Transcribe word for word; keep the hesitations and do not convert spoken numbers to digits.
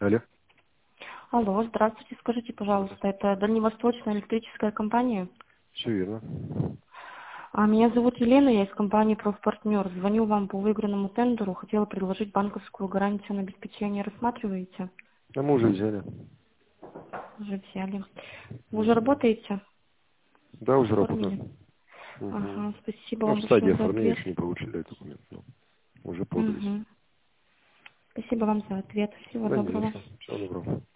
Алло. Алло, здравствуйте. Скажите, пожалуйста, это Дальневосточная электрическая компания? Все верно. А, Меня зовут Елена, я из компании «Профпартнер». Звоню вам по выигранному тендеру. Хотела предложить банковскую гарантию на обеспечение. Рассматриваете? А мы уже взяли. Уже взяли. Вы уже Мгм. работаете? Да, уже Оформили? работаю. Угу. Ага, спасибо Ну, вам в стадии большое за оформления ответ. еще не получили документ. но уже подались. Угу. Спасибо вам за ответ. Всего Да не за доброго. что. Всего доброго.